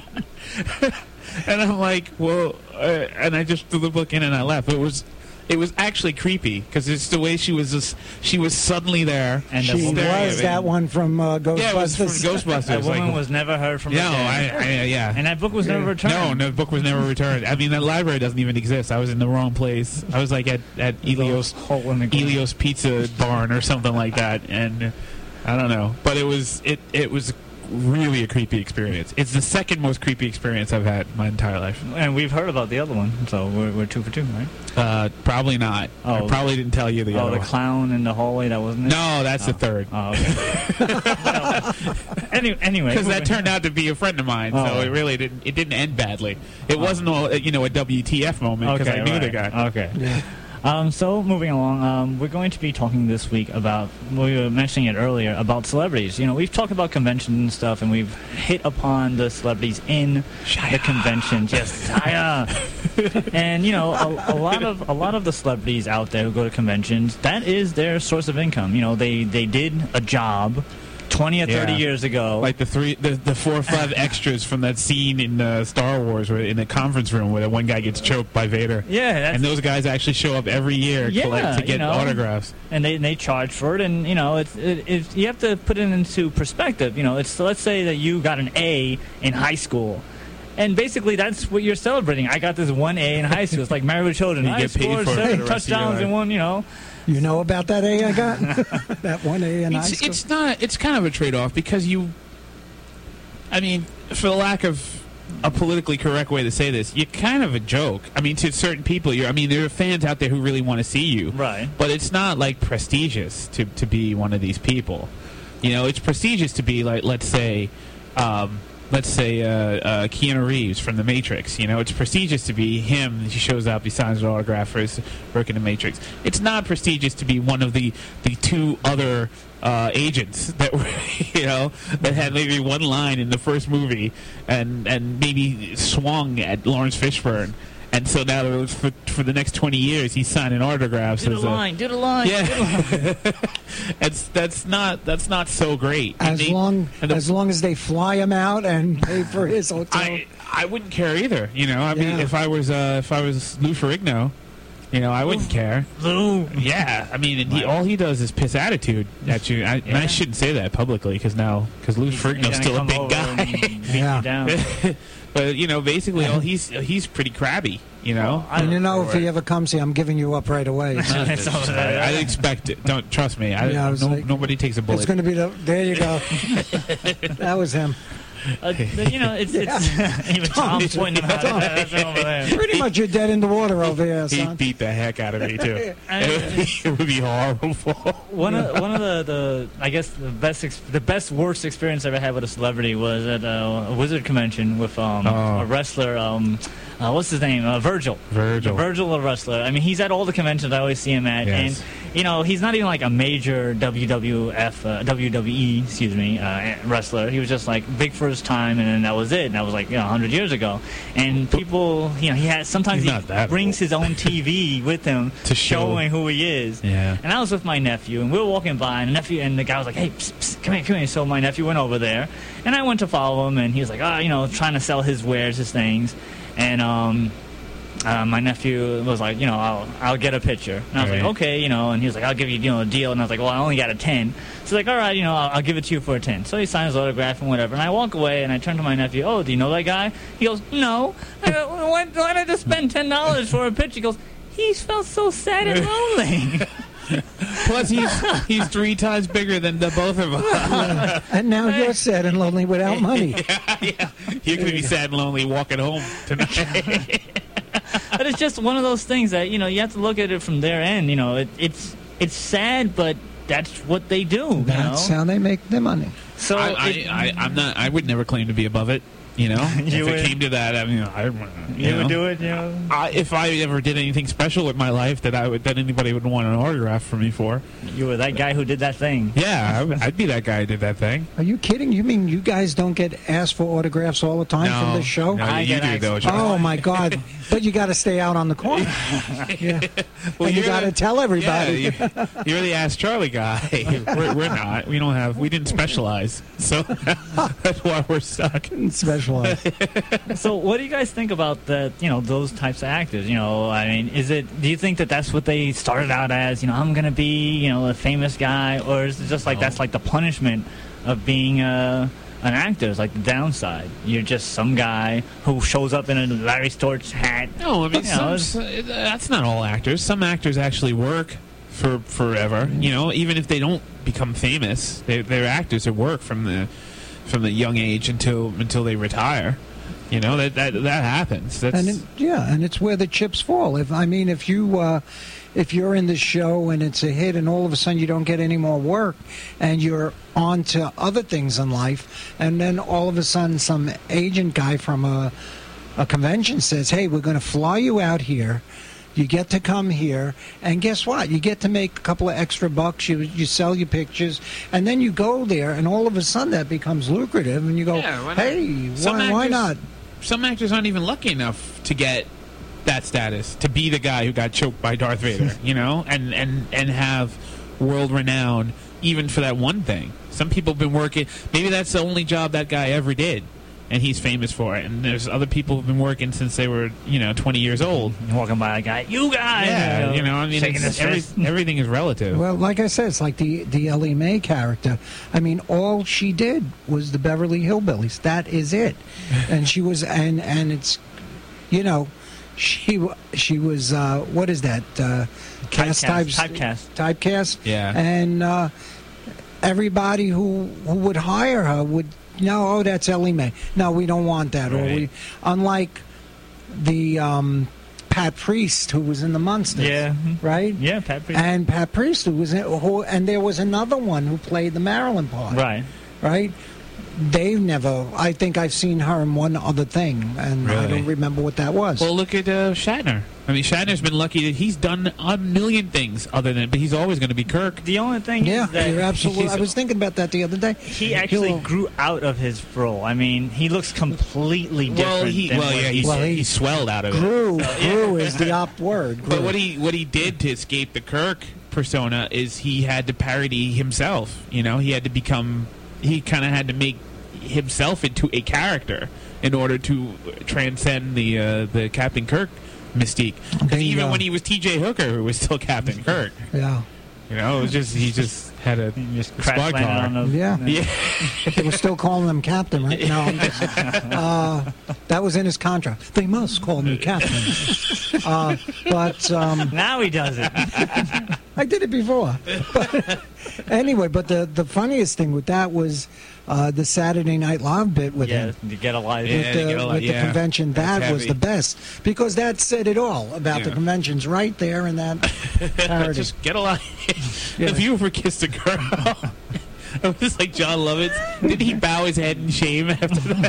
And I'm like, well, uh, and I just threw the book in and I left. It was, it was actually creepy because it's the way she was just, she was suddenly there and She staring at was me. that one from uh, Ghostbusters. Yeah, it was from Ghostbusters. That woman like, was never heard from no, again. I, I, yeah. And that book was never Yeah. returned. No, no, the book was never returned. I mean, that library doesn't even exist. I was in the wrong place. I was like at, at Elios Hole in the ground. Elios Pizza Barn or something like that, and I don't know. But it was it it was really a creepy experience. It's the second most creepy experience I've had my entire life. And we've heard about the other one, so we're, we're two for two, right? Uh, probably not. I Oh. probably didn't tell you the Oh, other the one. clown in the hallway, that wasn't it? No, that's the Oh. third. Oh, okay. Well, any, anyway. Because that moving- turned out to be a friend of mine, Oh. so it really didn't. It didn't end badly. It wasn't all, you know, a W T F moment because Okay, I knew right. the guy. Okay. Yeah. Um, so moving along, um, we're going to be talking this week about, we were mentioning it earlier, about celebrities. You know, we've talked about conventions and stuff, and we've hit upon the celebrities in the conventions. Yes, Shia. And you know, a, a lot of a lot of the celebrities out there who go to conventions, that is their source of income. You know, they they did a job twenty or thirty Yeah. years ago. Like the three, the, the four or five extras from that scene in uh, Star Wars, where in the conference room where that one guy gets choked by Vader. yeah, that's, And those guys actually show up every year Yeah, collect, to you get know. autographs. and they, they charge for it, and you know it's it, it, you have to put it into perspective. You know, it's let's say that you got an A in high school, and basically that's what you're celebrating. I got this one A in high school. It's like Married with Children. You I get paid scored for it for seven the rest of your touchdowns life. and one. You know, You know about that A I got? That one A in high It's, school? it's not. It's kind of a trade-off because you. I mean, for the lack of a politically correct way to say this, you're kind of a joke. I mean, to certain people, you're. I mean, there are fans out there who really want to see you, right? but it's not like prestigious to to be one of these people. You know, it's prestigious to be like, let's say, um, let's say uh, uh, Keanu Reeves from The Matrix. You know, it's prestigious to be him. He shows up, he signs an autograph for his work in The Matrix. It's not prestigious to be one of the the two other uh, agents that were, you know, that had maybe one line in the first movie and and maybe swung at Lawrence Fishburne. And so now for, for the next twenty years, he's signing autographs. Did a as line, did a line. did a Yeah, line. it's that's not that's not so great. And As they- long and the- as long as they fly him out and pay for his hotel. I I wouldn't care either. You know, I mean, Yeah. if I was uh, if I was Lou Ferrigno, you know, I wouldn't care. Lou. Yeah, I mean, and he, all he does is piss attitude at you. I, and Yeah. I shouldn't say that publicly because now because Lou Ferrigno's He's still a gonna big come over guy. and beat Yeah. you down. But you know, basically, all he's he's pretty crabby. You know, I and you don't know, know if he ever comes here, I'm giving you up right away. So It's all that. I, I expect it. Don't trust me. I, Yeah, I was no, like- nobody takes a bullet. it's going to be the. There you go. That was him. Uh, you know, it's, it's even Tom's pointing out. That's over there. Pretty much you're dead in the water over here, He son. beat the heck out of me too. it, would be, it would be horrible. One of one of the, the I guess the best ex- the best worst experience I ever had with a celebrity was at uh, a Wizard convention with um, Oh. a wrestler. Um, uh, what's his name? Uh, Virgil. Virgil. Virgil, the wrestler. I mean, he's at all the conventions I always see him at, Yes. and you know, he's not even like a major W W F, uh, W W E, excuse me, uh, wrestler. He was just like big for his time, and then that was it. And that was like you know, a hundred years ago. And people, you know, he has sometimes He's he not that brings old. his own T V with him, To show- showing who he is. Yeah. And I was with my nephew, and we were walking by, and the nephew and the guy was like, "Hey, psst, psst, come here, come here." So my nephew went over there, and I went to follow him, and he was like, "Oh, you know, trying to sell his wares, his things," and um. Uh, my nephew was like, you know, I'll I'll get a picture. And I was Right. like, okay, you know, and he was like, I'll give you, you know, a deal. And I was like, well, I only got a ten. So he's like, all right, you know, I'll, I'll give it to you for a ten. So he signs his autograph and whatever. And I walk away and I turn to my nephew, oh, do you know that guy? He goes, no. I go, well, why, why did I just spend ten dollars for a picture? He goes, he felt so sad and lonely. Plus, he's he's three times bigger than the both of us. And now you're sad and lonely without money. yeah, you're gonna be sad and lonely walking home tonight. But it's just one of those things that, you know, you have to look at it from their end. You know, it, it's it's sad, but that's what they do. You That's know? how they make their money. So I, I, it- I, I'm not. I would never claim to be above it. You know, if You it would- came to that, I mean, I you, you know, would do it, you know? I, if I ever did anything special with my life that I would that anybody would want an autograph from me for, You were that guy who did that thing. yeah, I would, I'd be that guy who did that thing. Are you kidding? You mean you guys don't get asked for autographs all the time from this show? No, I you get do asked- though. John. Oh my God! But you got to stay out on the corner. Yeah. Well, and you you're got to the- tell everybody. Yeah, you, you're the Ask Charlie guy. We're, we're not. We don't have. We didn't specialize, so that's why we're stuck. Specialized. So, what do you guys think about that? You know, those types of actors. You know, I mean, is it? Do you think that that's what they started out as? You know, I'm gonna be, you know, a famous guy, or is it just like that's like the punishment of being a an actor? It's like the downside. You're just some guy who shows up in a Larry Storch hat. No, I mean, You know, some, s- that's not all actors. Some actors actually work for forever. You know, even if they don't become famous, they, they're actors that work from the from the young age until until they retire. You know, that that, that happens. That's And it, yeah, and it's where the chips fall. If I mean, if you uh, if you're in the show and it's a hit, and all of a sudden you don't get any more work, and you're on to other things in life, and then all of a sudden some agent guy from a a convention says, "Hey, we're going to fly you out here. You get to come here, and guess what? You get to make a couple of extra bucks. You you sell your pictures, and then you go there, and all of a sudden that becomes lucrative, and you go, Yeah, why not? hey, Some why, why actors- not?" Some actors aren't even lucky enough to get that status, to be the guy who got choked by Darth Vader, you know, and, and, and have world renown even for that one thing. Some people have been working, maybe that's the only job that guy ever did, and he's famous for it. And there's other people who've been working since they were, you know, twenty years old. You're walking by a guy, you guys. Yeah, you know, I mean, shaking it's, his every, fist. everything is relative. Well, like I said, it's like the the Ellie Mae character. I mean, all she did was the Beverly Hillbillies. That is it. And she was, and and it's, you know, she w- she was. Uh, what is that? Uh, cast Typecast, types, typecast. typecast. Yeah. And uh, everybody who who would hire her would no, oh, that's Ellie Mae. No, we don't want that. Or Right. we, unlike the um, Pat Priest who was in the Munsters. Yeah. Right. Yeah, Pat Priest. And Pat Priest, who was in, who, and there was another one who played the Marilyn part. Right. Right. They've never. I think I've seen her in one other thing, and I Really? don't remember what that was. Well, look at uh, Shatner. I mean, Shatner's been lucky that he's done a million things other than, but he's always going to be Kirk. The only thing yeah, is that you're absolutely. I he's- was thinking about that the other day. he actually He'll- grew out of his role. I mean, he looks completely different. Well, he, than well, what yeah, he- he's, Well, he- he swelled out of it. grew. Grew is the op word. But grew. what he what he did to escape the Kirk persona is he had to parody himself. You know, he had to become. He kind of had to make himself into a character in order to transcend the uh, the Captain Kirk mystique. Because The, even uh, when he was T J Hooker, who was still Captain Kirk. Yeah. You know, it was just he just had a just squad crash landed car. on the, Yeah. Yeah. But they were still calling him captain, right? No, I'm just, uh, that was in his contract. They must call me captain. Uh, but um, Now he does it. I did it before. But anyway, but the, the funniest thing with that was uh, the Saturday Night Live bit with Yeah, him. to get a live. Yeah, With, to the, get a li- with the yeah. convention, That's that was heavy. the best because that said it all about the Yeah. conventions right there in that parody. Just get a line. Yeah. If you ever kissed a girl, it was like John Lovitz. Did he bow his head in shame after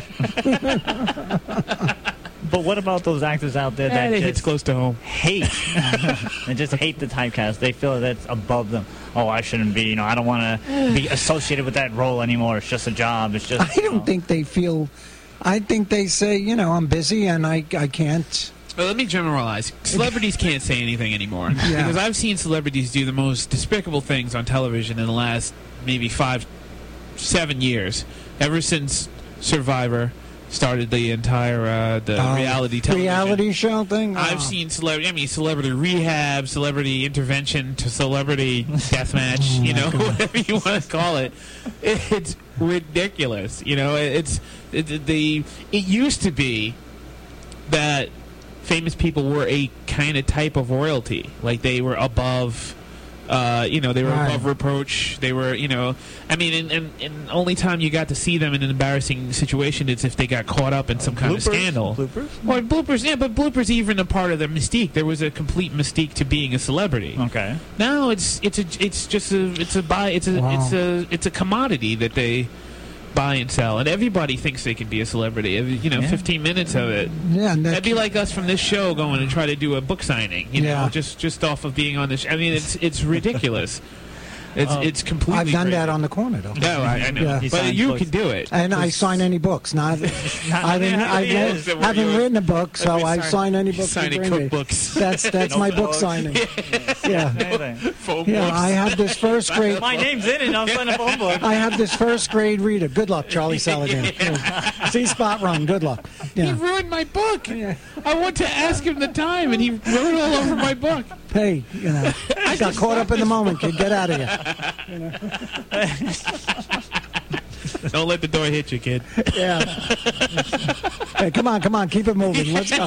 that? But what about those actors out there that That hits just close to home. hate and just hate the typecast? They feel that's above them. Oh, I shouldn't be. You know, I don't want to be associated with that role anymore. It's just a job. It's just. I you don't know. think they feel. I think they say, you know, I'm busy and I I can't. Well, let me generalize. Celebrities can't say anything anymore. Yeah. Because I've seen celebrities do the most despicable things on television in the last maybe five, seven years. Ever since Survivor started the entire uh, the Uh, reality television. reality show thing. I've Oh. seen celebrity, I mean, celebrity rehab, celebrity intervention to celebrity deathmatch, Oh, you my know, God. whatever you want to call it. It's ridiculous. You know, it's it, the. It used to be that famous people were a kind of type of royalty, like they were above. Uh, you know, they were Right. above reproach. They were, you know, I mean, and, and, and only time you got to see them in an embarrassing situation is if they got caught up in some kind of Bloopers? scandal. Bloopers? Well, bloopers, yeah, but bloopers even a part of the mystique. There was a complete mystique to being a celebrity. Okay. Now it's it's a it's just a it's a buy it's a Wow. it's a it's a commodity that they buy and sell, and everybody thinks they can be a celebrity. Every- You know, Yeah. fifteen minutes of it. Yeah, and that, That'd be like us from this show going and try to do a book signing. You Yeah. know, just just off of being on this. I mean, it's it's ridiculous. It's Oh. it's completely. I've done crazy. that on the corner though. No, I, I know, Yeah. He but signs you books. can do it. And I sign any books. Not, I didn't. I Yeah, didn't- yeah. haven't written a book, so Every I sign- sign any book. signing you bring me. cookbooks. That's that's my book Notebooks. signing. Yeah, Anything. Phone yeah. books. I have this first grade. My name's in it. I'm signing a phone book. I have this first grade reader. Good luck, Charlie Saladin. See Spot Run. Good luck. He Yeah. ruined my book. Yeah. I went to ask him the time, and he wrote all over my book. Hey, you know, I got caught up in the moment, kid. Get out of here. Don't let the door hit you, kid. Yeah. Hey, come on, come on. Keep it moving. Let's go. I'm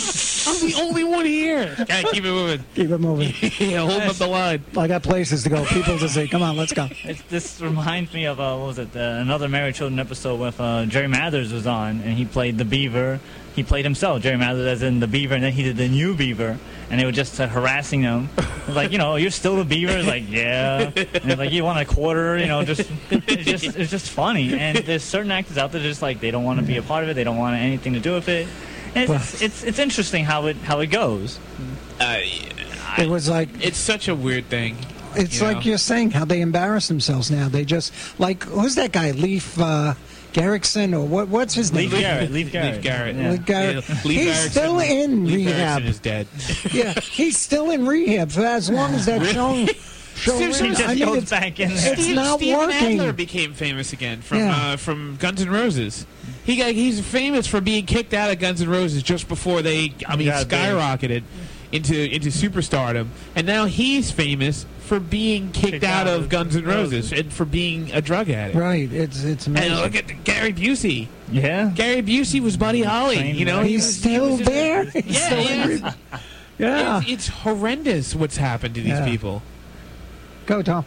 the only one here. Okay, keep it moving. Keep it moving. Yeah, hold up the line. I got places to go. People to see. Come on, let's go. It's, this reminds me of uh, what was it? Uh, another Married Children episode with uh, Jerry Mathers was on, and he played the Beaver. He played himself, Jerry Mathers, as in the Beaver, and then he did the new Beaver, and they were just uh, harassing him. It was like, you know, you're still the Beaver. It's like, yeah. And it's like, you want a quarter? You know, just it's just it's just funny. And there's certain actors out there just like they don't want to be a part of it. They don't want anything to do with it. And it's, it's it's interesting how it how it goes. Uh, It was like it's such a weird thing. it's you like know? you're saying how they embarrass themselves now. They just like who's that guy? Leaf uh, Garrickson or what? What's his Leaf name? Garrett. Leaf Garrett. Leaf Garrett. Yeah. Leaf Garrett. Yeah, Leif He's Erikson- still in Leif rehab. Erikson is dead. Yeah, he's still in rehab for as long as that show. show He ran. He just I mean, goes it's, back in there. it's not Steven working. Adler became famous again from Yeah. uh, from Guns N' Roses. He got he's famous for being kicked out of Guns N' Roses just before they I mean Got big. skyrocketed into into superstardom, and now he's famous for being kicked, Kicked out out of of Guns N' Roses Roses. and for being a drug addict. Right, it's it's And amazing. look at Gary Busey. Yeah. Gary Busey was Buddy Holly. Trained You know, him. he He's was- he still was just- there. He's Yeah, still in yeah. rehab. Yeah, It's, it's horrendous what's happened to these Yeah. people. go Tom.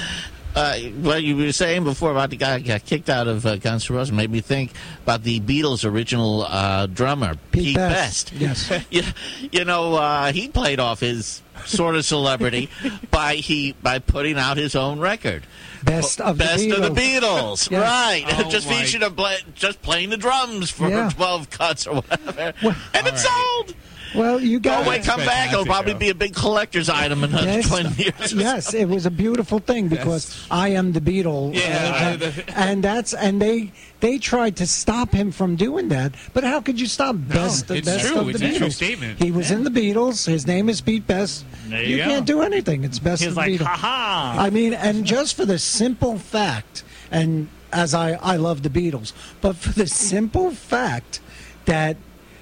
Uh, what you were saying before about the guy who got kicked out of uh, Guns N' Roses made me think about the Beatles' original uh, drummer, Pete Pete, Best. Best. Yes. you, you know, uh, he played off his sort of celebrity by he by putting out his own record. Best of Best the Beatles. of the Beatles, Yes. right? Oh, just my- featured him play, just playing the drums for Yeah. twelve cuts or whatever, Well, and it's all sold. Well, you Oh got wait, come back! It'll fantastic, probably though. be a big collector's item in another Yes. twenty years. Yes, it was a beautiful thing because I am the Beatle. Yeah, uh, I- and that's and they they tried to stop him from doing that. But how could you stop Best, it's best true. of It's the a true Beatles? statement. He was in the Beatles. His name is Pete Best. There you go. can't do anything. It's Best He of was the like, Beatles. ha ha. I mean, and just for the simple fact, and as I, I love the Beatles, but for the simple fact that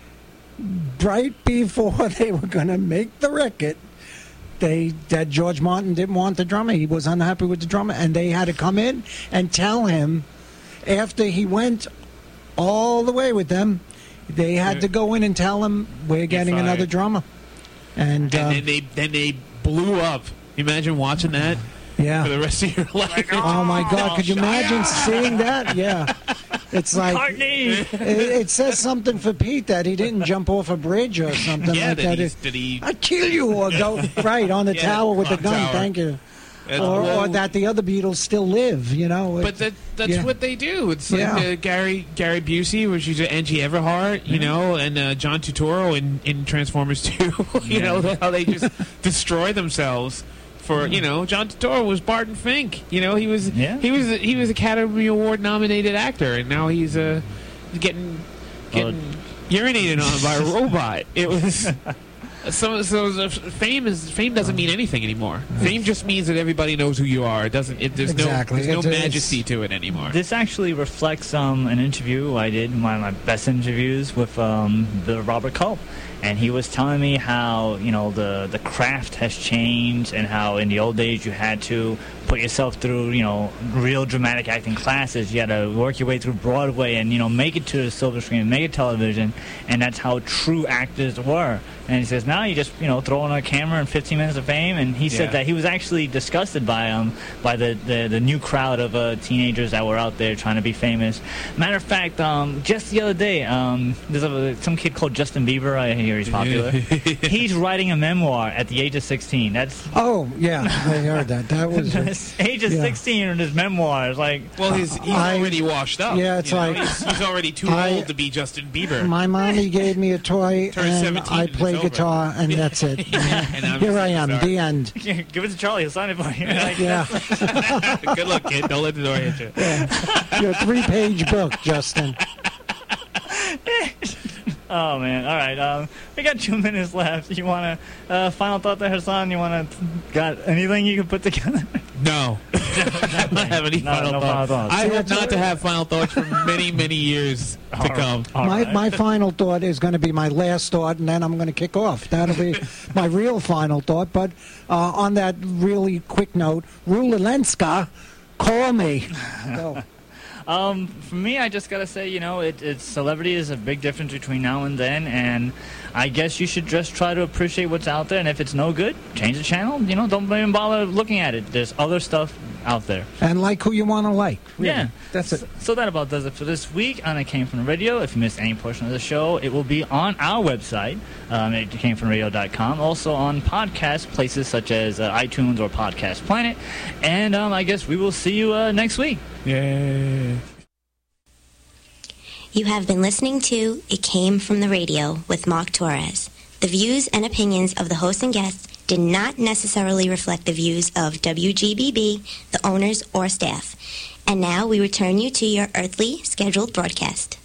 right before they were going to make the record, they that George Martin didn't want the drummer. He was unhappy with the drummer, and they had to come in and tell him after he went all the way with them, they had to go in and tell him we're getting fired. another drummer. And, uh, And then they then they blew up You imagine watching that Yeah. for the rest of your life? Oh my God! Could you imagine seeing that? Yeah, it's like McCartney. it, it says something for Pete that he didn't jump off a bridge or something Yeah, like did that. he- It- did he- I kill you or go right on the Yeah, tower with the on gun. tower. Thank you. That's- Or, well, or that the other Beatles still live. You know. But that, that's yeah. what they do. It's like Yeah. uh, Gary Gary Busey, which is Angie Everhart, you know, and uh, John Turturro in, in Transformers two. you know, how they just destroy themselves for, you know, John Turturro was Barton Fink. You know, he was Yeah. he was he was Academy Award nominated actor, and now he's uh, getting getting urinated on by a robot. It was. So, so the fame is fame doesn't mean anything anymore. Fame just means that everybody knows who you are. It doesn't. It, there's Exactly. no there's no It's- it's- majesty to it anymore. This actually reflects um, an interview I did, one of my best interviews with um, the Robert Culp. And he was telling me how, you know, the, the craft has changed and how in the old days you had to put yourself through, you know, real dramatic acting classes. You had to work your way through Broadway and, you know, make it to the silver screen, make it television. And that's how true actors were. And he says, now you just, you know, throw on a camera and fifteen minutes of fame. And he said Yeah. that he was actually disgusted by um by the, the, the new crowd of uh, teenagers that were out there trying to be famous. Matter of fact, um, just the other day, um, there's a, some kid called Justin Bieber. I hear he's popular. He's writing a memoir at the age of sixteen. That's Oh yeah, I heard that. That was. age of Yeah. sixteen in his memoir. It's like, Well, he's, he's I- already washed up. Yeah, it's you know? like- he's, he's already too I- old to be Justin Bieber. My mommy gave me a toy, Turn and seventeen I and it's play over. guitar, and that's it. And I'm Here I am, sorry. the end. give it to Charlie. He'll sign it for you. Like, Yeah, Good luck, kid. Don't let the door hit you. your three-page book, Justin. Oh man! All right, um, we got two minutes left. You want to uh, final thought there, Hassan? You want to got anything you can put together? No. I don't have any No, final no thoughts. final thoughts. I See, hope that's not all to right. have final thoughts for many, many years to All right. come. All my right. my final thought is going to be my last thought, and then I'm going to kick off. That'll be my real final thought. But uh, on that really quick note, Rulenska, call me. Go. Um, for me, I just gotta say, you know, it, it's celebrity is a big difference between now and then, and I guess you should just try to appreciate what's out there. And if it's no good, change the channel. You know, don't even bother looking at it. There's other stuff out there. And like who you want to like. Really. Yeah, That's it. So, so that about does it for this week on It Came From the Radio. If you missed any portion of the show, it will be on our website, um, it came from radio dot com. Also on podcast places such as uh, iTunes or Podcast Planet. And um, I guess we will see you uh, next week. Yay. You have been listening to It Came From the Radio with Mark Torres. The views and opinions of the host and guests did not necessarily reflect the views of W G B B, the owners, or staff. And now we return you to your earthly scheduled broadcast.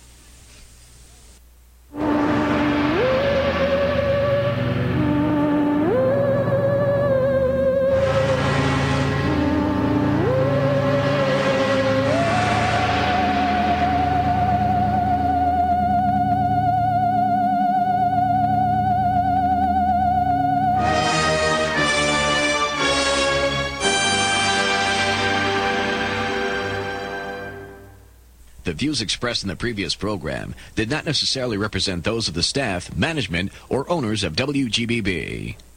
The views expressed in the previous program did not necessarily represent those of the staff, management, or owners of W G B B.